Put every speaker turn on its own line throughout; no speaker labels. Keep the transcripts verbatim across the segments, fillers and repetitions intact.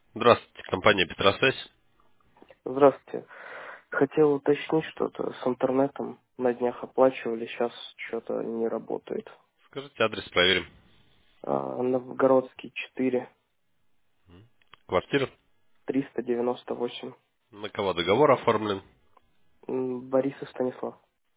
Здравствуйте, компания Петросвязь.
Здравствуйте. Хотел уточнить что-то с интернетом. На днях оплачивали, сейчас что-то не работает.
Скажите адрес, проверим.
А, Новгородский четыре,
Квартира.
триста девяносто восемь.
На кого договор оформлен?
М, Борис и Станислав.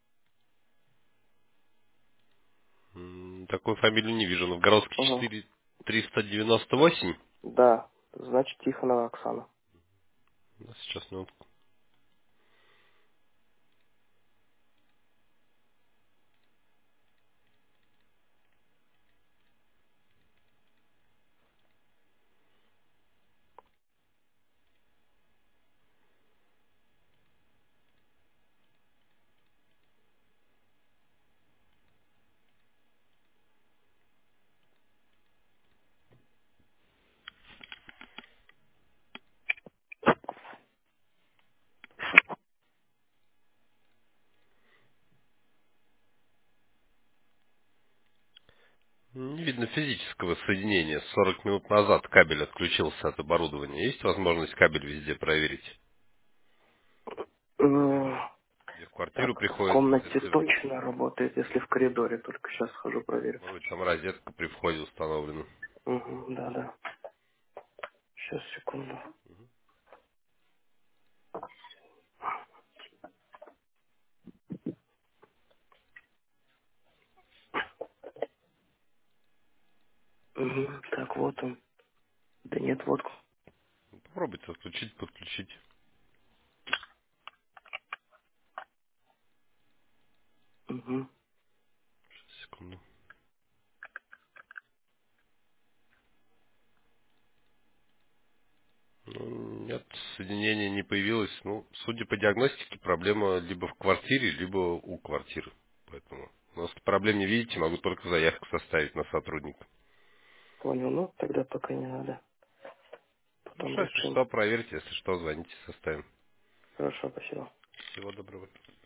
М, Такую фамилию не вижу. Новгородский
Ага.
четыре триста девяносто восемь.
Да, значит Тихонова Оксана.
Ну, сейчас минутку. Не видно физического соединения. сорок минут назад кабель отключился от оборудования. Есть возможность кабель везде проверить?
М,
Где в квартиру
Так, в
приходит,
комнате
если,
точно работает, если в коридоре. Только сейчас схожу проверю.
может быть, там розетка при входе установлена.
Угу, да, да. Сейчас, секунду. Угу, так, вот он. Да нет, вот.
Попробуйте отключить, подключить.
Угу.
Секунду. Ну, нет, соединение не появилось. Ну, судя по диагностике, проблема либо в квартире, либо у квартиры. Поэтому, ну, если проблем не видите, могу только заявку составить на сотрудника.
Понял, ну тогда пока не надо. Потом
Хорошо, если
решим.
что, проверьте, если что, звоните, составим.
Хорошо, спасибо.
Всего доброго.